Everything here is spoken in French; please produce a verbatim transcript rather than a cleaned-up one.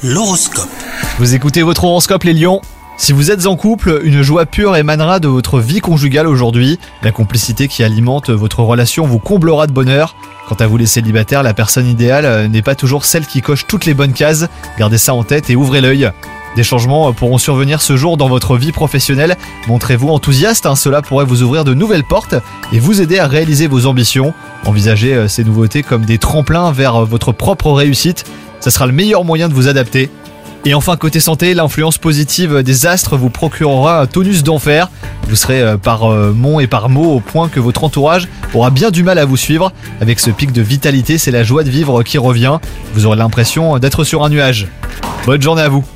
L'horoscope. Vous écoutez votre horoscope les lions. Si vous êtes en couple, une joie pure émanera de votre vie conjugale aujourd'hui. La complicité qui alimente votre relation vous comblera de bonheur. Quant à vous les célibataires, la personne idéale n'est pas toujours celle qui coche toutes les bonnes cases. Gardez ça en tête et ouvrez l'œil. Des changements pourront survenir ce jour dans votre vie professionnelle. Montrez-vous enthousiaste, hein, cela pourrait vous ouvrir de nouvelles portes et vous aider à réaliser vos ambitions. Envisagez ces nouveautés comme des tremplins vers votre propre réussite. Ça sera le meilleur moyen de vous adapter. Et enfin, côté santé, l'influence positive des astres vous procurera un tonus d'enfer. Vous serez par mots et par mots au point que votre entourage aura bien du mal à vous suivre. Avec ce pic de vitalité, c'est la joie de vivre qui revient. Vous aurez l'impression d'être sur un nuage. Bonne journée à vous.